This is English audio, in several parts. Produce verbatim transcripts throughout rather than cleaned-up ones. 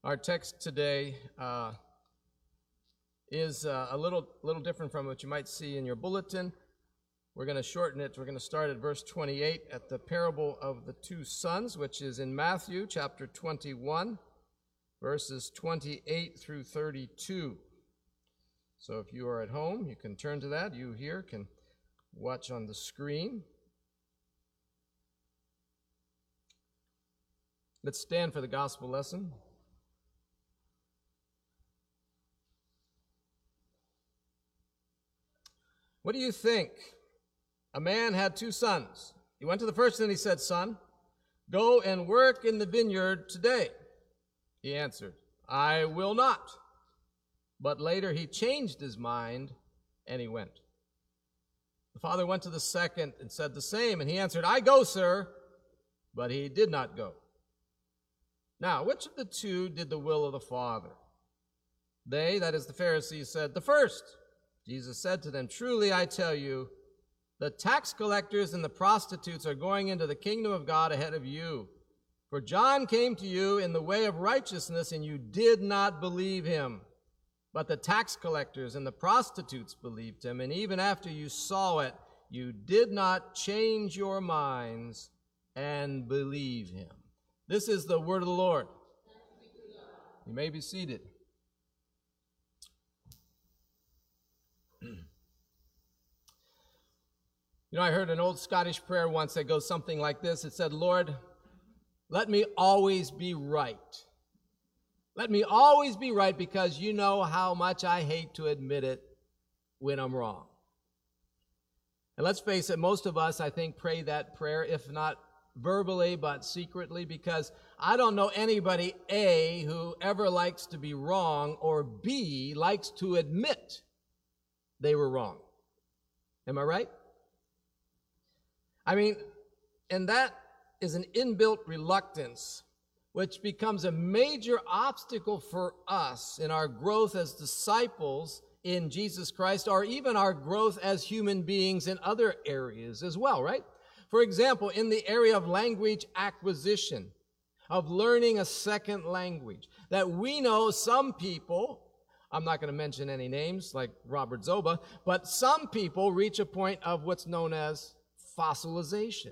Our text today uh, is uh, a little, little different from what you might see in your bulletin. We're going to shorten it. We're going to start at verse twenty-eight at the parable of the two sons, which is in Matthew chapter twenty-one, verses twenty-eight through thirty-two. So if you are at home, you can turn to that. You here can watch on the screen. Let's stand for the gospel lesson. What do you think? A man had two sons. He went to the first and he said, "Son, go and work in the vineyard today." He answered, "I will not." But later he changed his mind and he went. The father went to the second and said the same, and he answered, "I go, sir." But he did not go. Now, which of the two did the will of the father? They, that is the Pharisees, said, "The first." Jesus said to them, "Truly I tell you, the tax collectors and the prostitutes are going into the kingdom of God ahead of you. For John came to you in the way of righteousness, and you did not believe him. But the tax collectors and the prostitutes believed him, and even after you saw it, you did not change your minds and believe him." This is the word of the Lord. You may be seated. You know, I heard an old Scottish prayer once that goes something like this. It said, "Lord, let me always be right. Let me always be right, because you know how much I hate to admit it when I'm wrong." And let's face it, most of us, I think, pray that prayer, if not verbally, but secretly, because I don't know anybody, A, who ever likes to be wrong, or B, likes to admit they were wrong. Am I right? I mean, and that is an inbuilt reluctance, which becomes a major obstacle for us in our growth as disciples in Jesus Christ, or even our growth as human beings in other areas as well, right? For example, in the area of language acquisition, of learning a second language, that we know some people, I'm not going to mention any names like Robert Zoba, but some people reach a point of what's known as fossilization,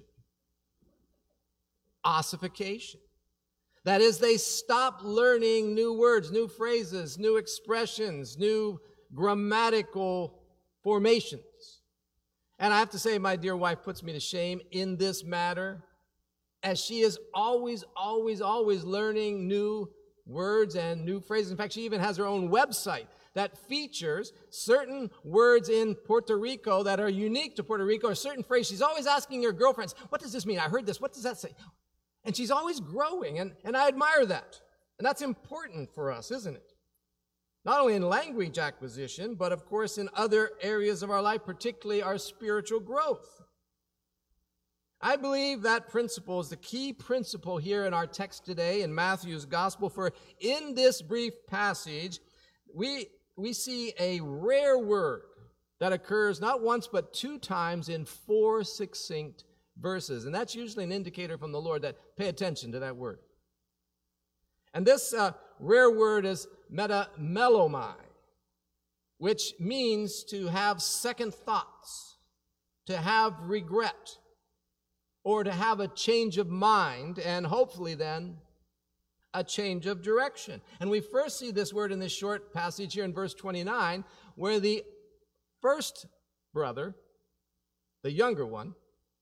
ossification. That is, they stop learning new words, new phrases, new expressions, new grammatical formations. And I have to say, my dear wife puts me to shame in this matter, as she is always, always, always learning new words and new phrases. In fact, she even has her own website that features certain words in Puerto Rico that are unique to Puerto Rico, or certain phrases. She's always asking her girlfriends, "What does this mean? I heard this. What does that say?" And she's always growing, and, and I admire that. And that's important for us, isn't it? Not only in language acquisition, but of course in other areas of our life, particularly our spiritual growth. I believe that principle is the key principle here in our text today in Matthew's gospel, for in this brief passage, we, we see a rare word that occurs not once but two times in four succinct verses. And that's usually an indicator from the Lord that pay attention to that word. And this uh, rare word is metamelomai, which means to have second thoughts, to have regret, or to have a change of mind, and hopefully then a change of direction. And we first see this word in this short passage here in verse twenty-nine, where the first brother, the younger one,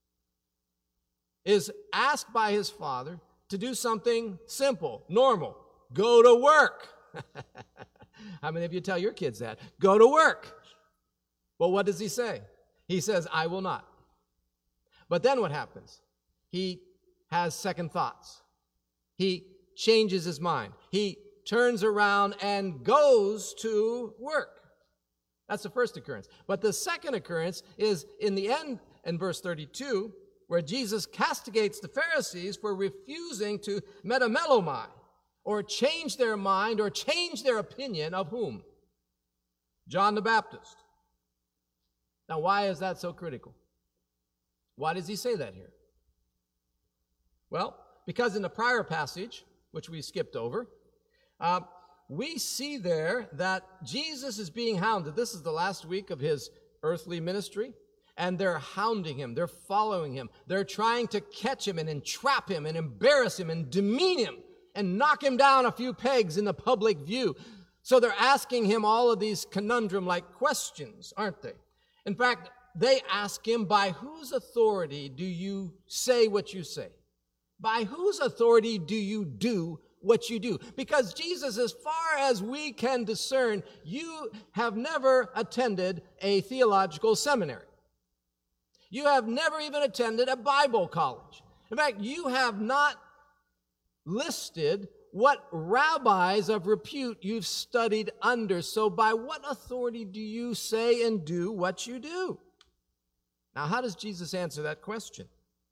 is asked by his father to do something simple, normal. Go to work. How many of you tell your kids that? Go to work. Well, what does he say? He says, "I will not." But then what happens? He has second thoughts. He changes his mind. He turns around and goes to work. That's the first occurrence. But the second occurrence is in the end, in verse thirty-two, where Jesus castigates the Pharisees for refusing to metamelomai, or change their mind, or change their opinion of whom? John the Baptist. Now, why is that so critical? Why does he say that here? Well, because in the prior passage, which we skipped over, Uh, we see there that Jesus is being hounded. This is the last week of his earthly ministry, and they're hounding him. They're following him. They're trying to catch him and entrap him and embarrass him and demean him and knock him down a few pegs in the public view. So they're asking him all of these conundrum-like questions, aren't they? In fact, they ask him, by whose authority do you say what you say? By whose authority do you do what you do? Because Jesus, as far as we can discern, you have never attended a theological seminary. You have never even attended a Bible college. In fact, you have not listed what rabbis of repute you've studied under. So by what authority do you say and do what you do? Now, how does Jesus answer that question?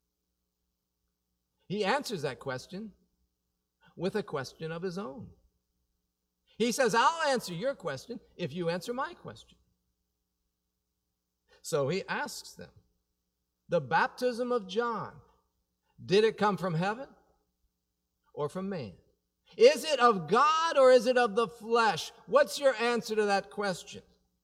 He answers that question with a question of his own. He says, I'll answer your question if you answer my question. So he asks them, the baptism of John, did it come from heaven or from man? Is it of God or is it of the flesh? What's your answer to that question?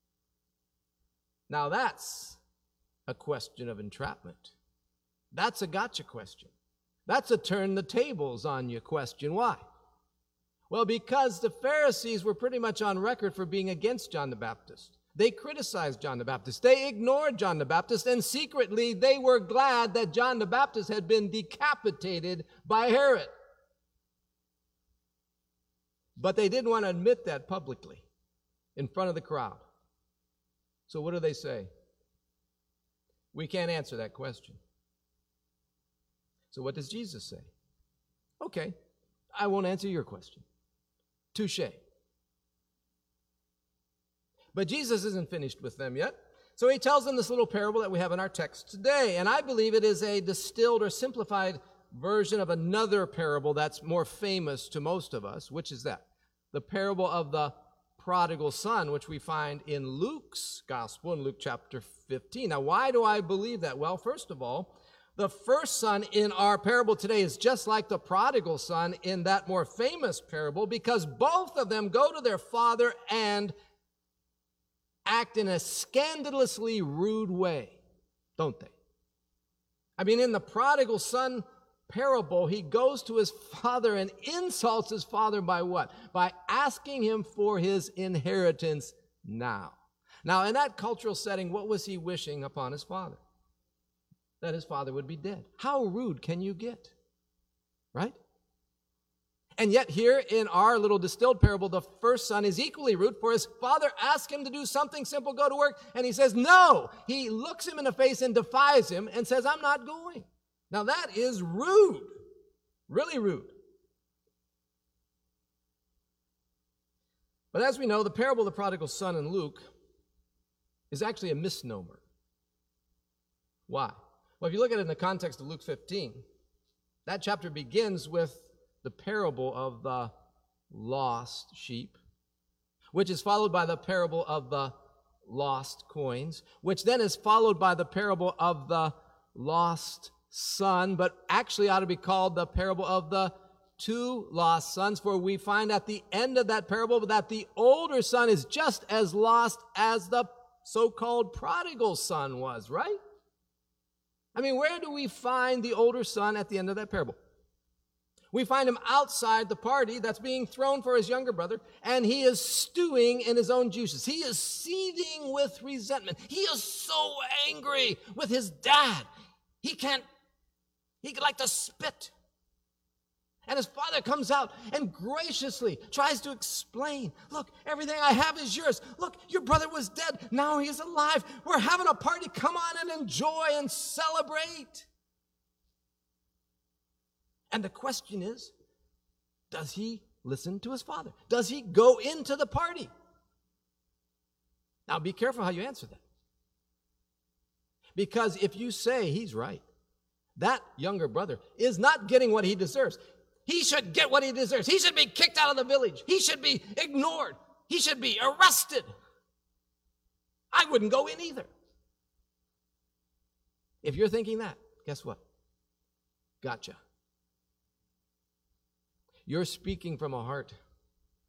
Now that's a question of entrapment. That's a gotcha question. That's a turn the tables on you question. Why? Well, because the Pharisees were pretty much on record for being against John the Baptist. They criticized John the Baptist. They ignored John the Baptist, and secretly they were glad that John the Baptist had been decapitated by Herod. But they didn't want to admit that publicly in front of the crowd. So what do they say? We can't answer that question. So what does Jesus say? Okay, I won't answer your question. Touché. But Jesus isn't finished with them yet. So he tells them this little parable that we have in our text today. And I believe it is a distilled or simplified version of another parable that's more famous to most of us. Which is that? The parable of the prodigal son, which we find in Luke's gospel, in Luke chapter fifteen. Now, why do I believe that? Well, first of all, the first son in our parable today is just like the prodigal son in that more famous parable, because both of them go to their father and act in a scandalously rude way, don't they? I mean, in the prodigal son parable, he goes to his father and insults his father by what? By asking him for his inheritance now. Now, in that cultural setting, what was he wishing upon his father? That his father would be dead. How rude can you get? Right? And yet here in our little distilled parable, the first son is equally rude, for his father asks him to do something simple, go to work, and he says no. He looks him in the face and defies him and says, I'm not going. Now that is rude, really rude. But as we know, the parable of the prodigal son in Luke is actually a misnomer. Why? Well, if you look at it in the context of Luke fifteen, that chapter begins with the parable of the lost sheep, which is followed by the parable of the lost coins, which then is followed by the parable of the lost son, but actually ought to be called the parable of the two lost sons, for we find at the end of that parable that the older son is just as lost as the so-called prodigal son was, right? I mean, where do we find the older son at the end of that parable? We find him outside the party that's being thrown for his younger brother, and he is stewing in his own juices. He is seething with resentment. He is so angry with his dad. He can't, he could like to spit. And his father comes out and graciously tries to explain, look, everything I have is yours. Look, your brother was dead. Now he is alive. We're having a party. Come on and enjoy and celebrate. And the question is, does he listen to his father? Does he go into the party? Now be careful how you answer that. Because if you say he's right, that younger brother is not getting what he deserves. He should get what he deserves. He should be kicked out of the village. He should be ignored. He should be arrested. I wouldn't go in either. If you're thinking that, guess what? Gotcha. You're speaking from a heart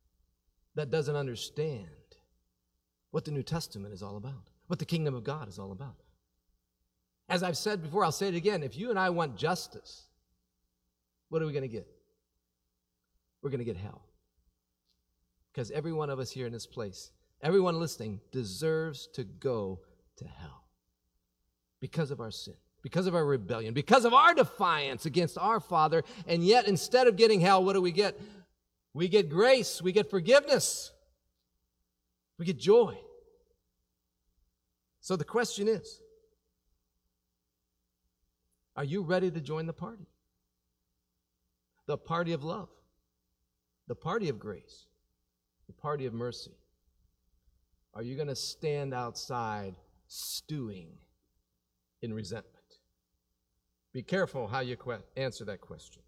that doesn't understand what the New Testament is all about, what the kingdom of God is all about. As I've said before, I'll say it again. If you and I want justice, what are we going to get? We're going to get hell. Because every one of us here in this place, everyone listening, deserves to go to hell because of our sin, because of our rebellion, because of our defiance against our Father. And yet, instead of getting hell, what do we get? We get grace. We get forgiveness. We get joy. So the question is, are you ready to join the party? The party of love, the party of grace, the party of mercy. Are you going to stand outside stewing in resentment? Be careful how you que- answer that question.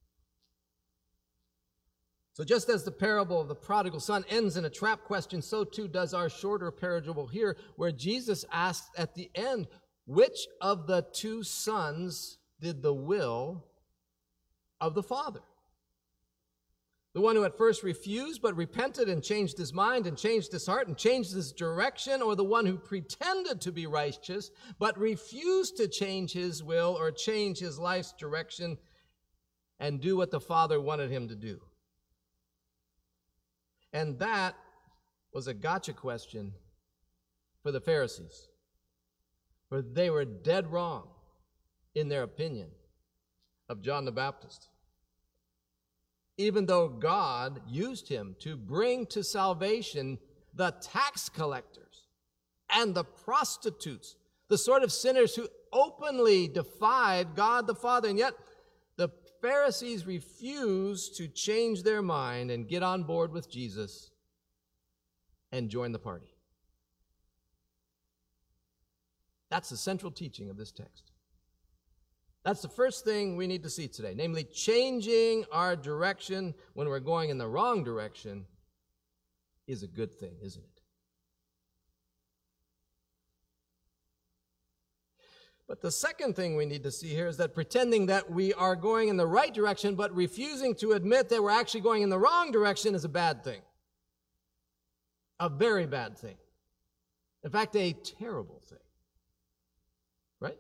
So just as the parable of the prodigal son ends in a trap question, so too does our shorter parable here, where Jesus asks at the end, which of the two sons did the will of the Father? The one who at first refused but repented and changed his mind and changed his heart and changed his direction, or the one who pretended to be righteous but refused to change his will or change his life's direction and do what the Father wanted him to do? And that was a gotcha question for the Pharisees, for they were dead wrong in their opinion of John the Baptist. Even though God used him to bring to salvation the tax collectors and the prostitutes, the sort of sinners who openly defied God the Father, and yet the Pharisees refused to change their mind and get on board with Jesus and join the party. That's the central teaching of this text. That's the first thing we need to see today, namely changing our direction when we're going in the wrong direction is a good thing, isn't it? But the second thing we need to see here is that pretending that we are going in the right direction but refusing to admit that we're actually going in the wrong direction is a bad thing. A very bad thing. In fact, a terrible thing. Right?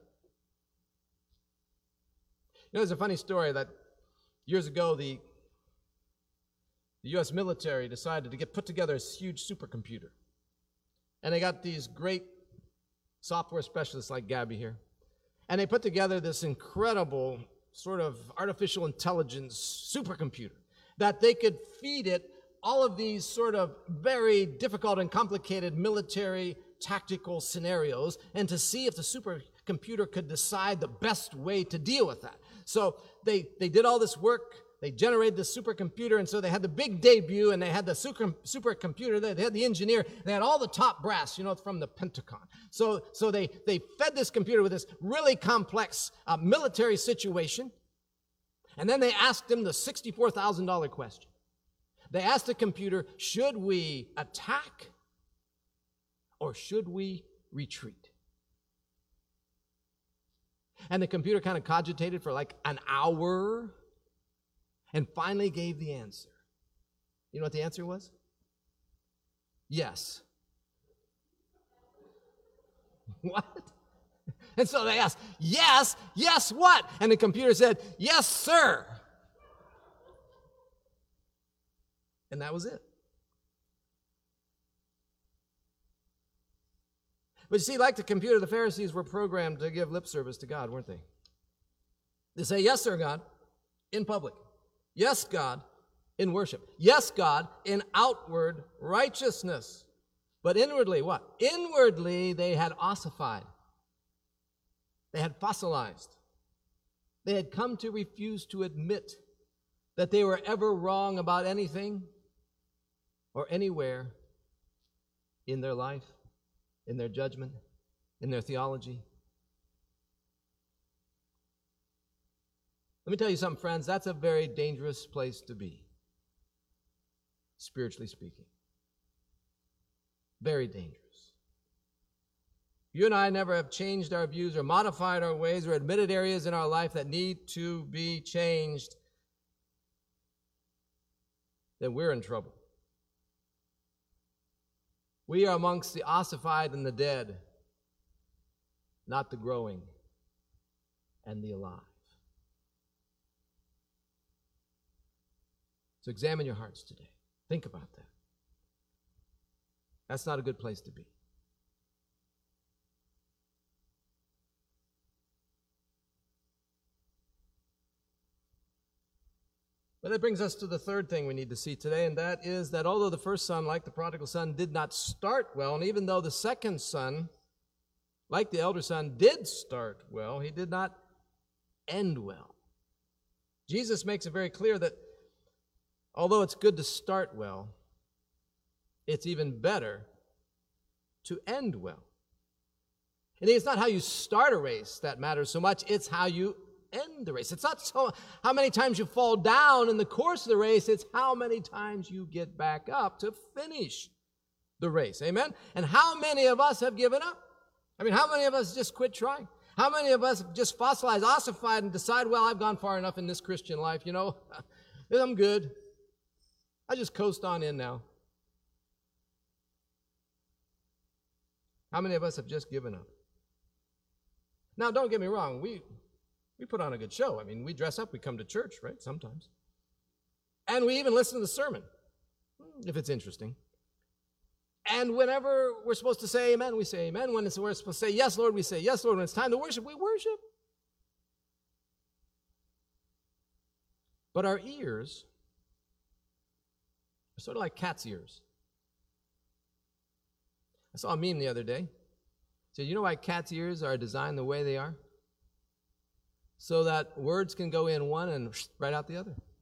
You know, there's a funny story that years ago the, the U S military decided to get put together a huge supercomputer. And they got these great software specialists like Gabby here. And they put together this incredible sort of artificial intelligence supercomputer that they could feed it all of these sort of very difficult and complicated military tactical scenarios, and to see if the supercomputer could decide the best way to deal with that. So they, they did all this work. They generated the supercomputer, and so they had the big debut, and they had the super, supercomputer. They had the engineer. They had all the top brass, you know, from the Pentagon. So, so they, they fed this computer with this really complex uh, military situation, and then they asked him the sixty-four thousand dollars question. They asked the computer, should we attack or should we retreat? And the computer kind of cogitated for like an hour and finally gave the answer. You know what the answer was? Yes. What? And so they asked, yes, yes what? And the computer said, yes, sir. And that was it. But you see, like the computer, the Pharisees were programmed to give lip service to God, weren't they? They say, yes, sir, God, in public. Yes, God, in worship. Yes, God, in outward righteousness. But inwardly, what? Inwardly, they had ossified. They had fossilized. They had come to refuse to admit that they were ever wrong about anything or anywhere in their life, in their judgment, in their theology. Let me tell you something, friends. That's a very dangerous place to be, spiritually speaking. Very dangerous. You and I never have changed our views or modified our ways or admitted areas in our life that need to be changed, then we're in trouble. We are amongst the ossified and the dead, not the growing and the alive. So examine your hearts today. Think about that. That's not a good place to be. But that brings us to the third thing we need to see today, and that is that although the first son, like the prodigal son, did not start well, and even though the second son, like the elder son, did start well, he did not end well. Jesus makes it very clear that although it's good to start well, it's even better to end well. And it's not how you start a race that matters so much, it's how you end the race. It's not so how many times you fall down in the course of the race, it's how many times you get back up to finish the race. Amen? And how many of us have given up? I mean, how many of us just quit trying? How many of us have just fossilized, ossified, and decide, well, I've gone far enough in this Christian life, you know, I'm good. I just coast on in now. How many of us have just given up? Now, don't get me wrong, we We put on a good show. I mean, we dress up, we come to church, right, sometimes. And we even listen to the sermon, if it's interesting. And whenever we're supposed to say amen, we say amen. When it's, we're supposed to say yes, Lord, we say yes, Lord. When it's time to worship, we worship. But our ears are sort of like cat's ears. I saw a meme the other day. It said, you know why cat's ears are designed the way they are? So that words can go in one and right out the other. Did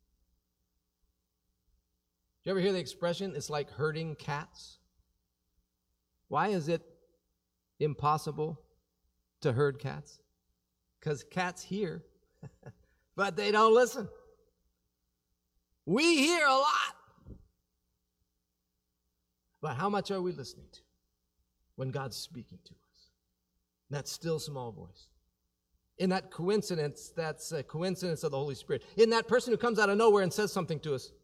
you ever hear the expression, it's like herding cats? Why is it impossible to herd cats? Because cats hear, but they don't listen. We hear a lot. But how much are we listening to when God's speaking to us? That still small voice. In that coincidence, that's a coincidence of the Holy Spirit. In that person who comes out of nowhere and says something to us.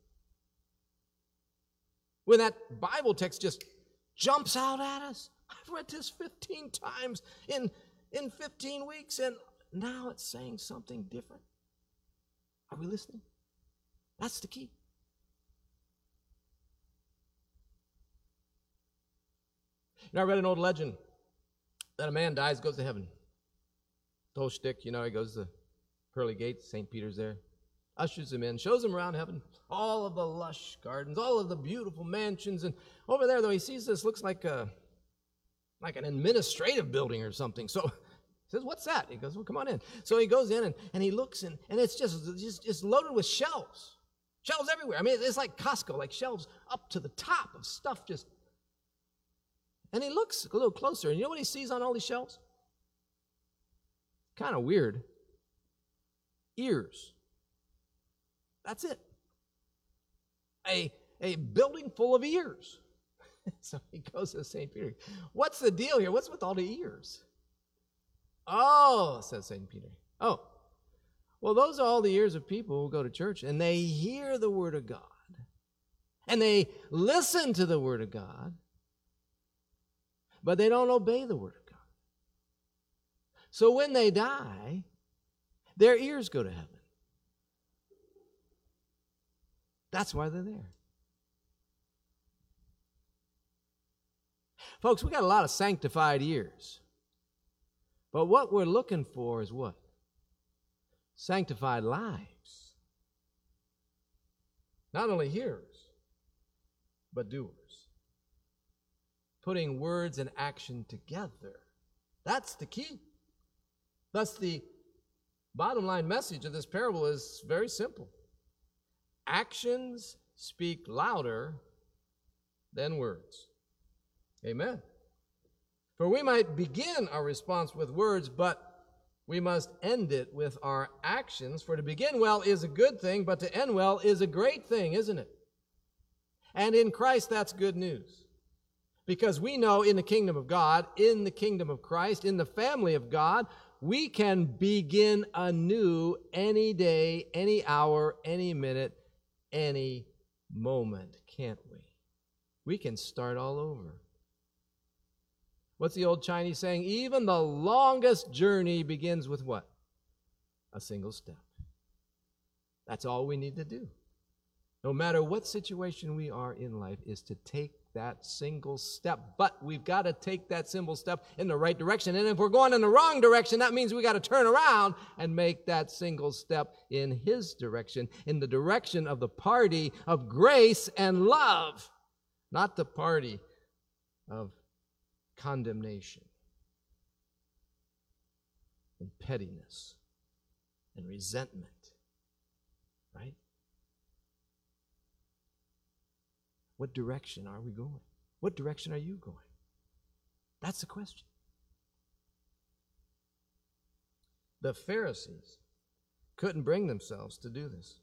When that Bible text just jumps out at us. I've read this fifteen times in, in fifteen weeks, and now it's saying something different. Are we listening? That's the key. You know, I read an old legend that a man dies, goes to heaven. The whole shtick, you know, he goes to pearly gates, Saint Peter's there, ushers him in, shows him around heaven, all of the lush gardens, all of the beautiful mansions, and over there, though, he sees this, looks like a, like an administrative building or something. So he says, what's that? He goes, well, come on in. So he goes in, and, and he looks, in, and it's just, just it's loaded with shelves. Shelves everywhere. I mean, it's like Costco, like shelves up to the top of stuff just. And he looks a little closer, and you know what he sees on all these shelves? Kind of weird. Ears. That's it. A, a building full of ears. So he goes to Saint Peter. What's the deal here? What's with all the ears? Oh, says Saint Peter. Oh, well, those are all the ears of people who go to church, and they hear the Word of God, and they listen to the Word of God, but they don't obey the Word of God. So when they die, their ears go to heaven. That's why they're there. Folks, we got a lot of sanctified ears. But what we're looking for is what? Sanctified lives. Not only hearers, but doers. Putting words and action together. That's the key. Thus, the bottom line message of this parable is very simple. Actions speak louder than words. Amen. For we might begin our response with words, but we must end it with our actions. For to begin well is a good thing, but to end well is a great thing, isn't it? And in Christ, that's good news. Because we know in the kingdom of God, in the kingdom of Christ, in the family of God, we can begin anew any day, any hour, any minute, any moment, can't we? We can start all over. What's the old Chinese saying? Even the longest journey begins with what? A single step. That's all we need to do. No matter what situation we are in life, is to take that single step. But we've got to take that single step in the right direction. And if we're going in the wrong direction, that means we got to turn around and make that single step in His direction, in the direction of the party of grace and love, not the party of condemnation and pettiness and resentment, right? What direction are we going? What direction are you going? That's the question. The Pharisees couldn't bring themselves to do this.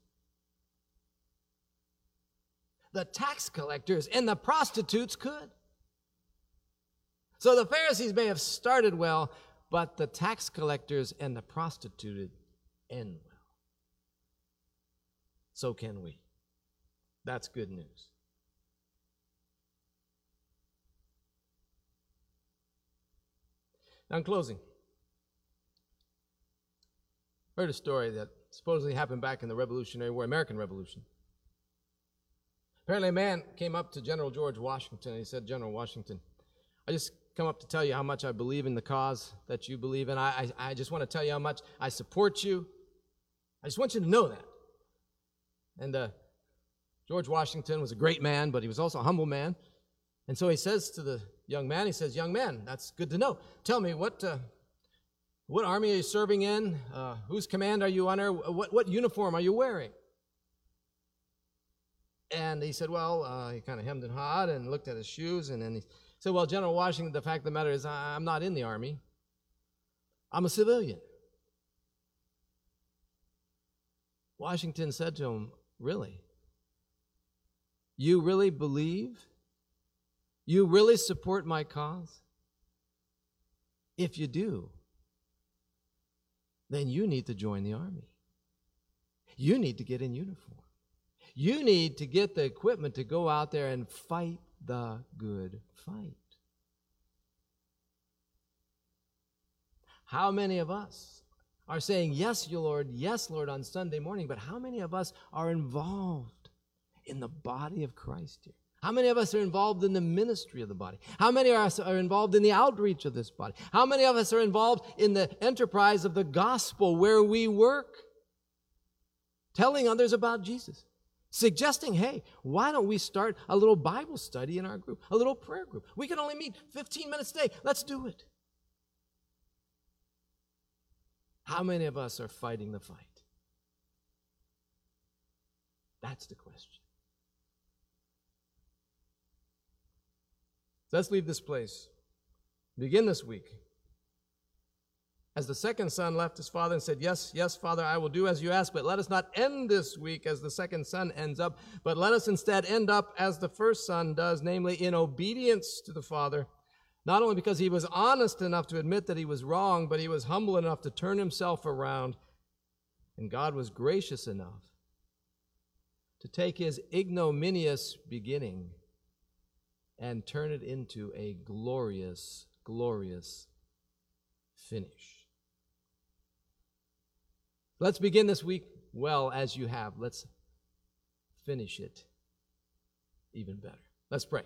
The tax collectors and the prostitutes could. So the Pharisees may have started well, but the tax collectors and the prostituted end well. So can we. That's good news. Now, in closing, I heard a story that supposedly happened back in the Revolutionary War, American Revolution. Apparently, a man came up to General George Washington and he said, "General Washington, I just come up to tell you how much I believe in the cause that you believe in. I, I, I just want to tell you how much I support you. I just want you to know that." And uh, George Washington was a great man, but he was also a humble man. And so he says to the young man, he says, "Young man, that's good to know. Tell me, what uh, what army are you serving in? Uh, whose command are you under? What, what uniform are you wearing?" And he said, well, uh, he kind of hemmed and hawed and looked at his shoes, and then he said, "Well, General Washington, the fact of the matter is I'm not in the army. I'm a civilian." Washington said to him, "Really? You really believe? You really support my cause? If you do, then you need to join the army. You need to get in uniform. You need to get the equipment to go out there and fight the good fight." How many of us are saying, "Yes, you Lord, yes, Lord," on Sunday morning, but how many of us are involved in the body of Christ here? How many of us are involved in the ministry of the body? How many of us are involved in the outreach of this body? How many of us are involved in the enterprise of the gospel where we work, telling others about Jesus? Suggesting, hey, why don't we start a little Bible study in our group, a little prayer group? We can only meet fifteen minutes a day. Let's do it. How many of us are fighting the fight? That's the question. So let's leave this place. Begin this week. As the second son left his father and said, "Yes, yes, Father, I will do as you ask," but let us not end this week as the second son ends up, but let us instead end up as the first son does, namely in obedience to the Father, not only because he was honest enough to admit that he was wrong, but he was humble enough to turn himself around, and God was gracious enough to take his ignominious beginning and turn it into a glorious, glorious finish. Let's begin this week well as you have. Let's finish it even better. Let's pray.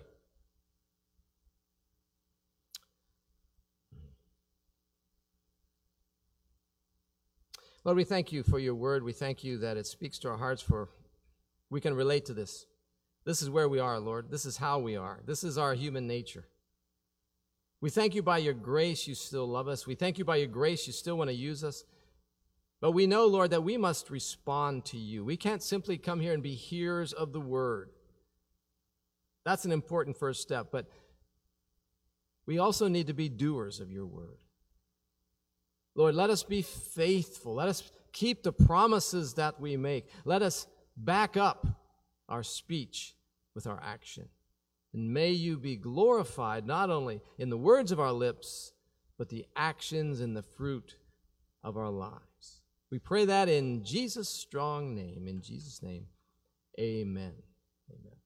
Lord, we thank you for your word. We thank you that it speaks to our hearts, for we can relate to this. This is where we are, Lord. This is how we are. This is our human nature. We thank you by your grace you still love us. We thank you by your grace you still want to use us. But we know, Lord, that we must respond to you. We can't simply come here and be hearers of the word. That's an important first step, but we also need to be doers of your word. Lord, let us be faithful. Let us keep the promises that we make. Let us back up our speech with our action. And may you be glorified not only in the words of our lips, but the actions and the fruit of our lives. We pray that in Jesus' strong name. In Jesus' name, amen. Amen.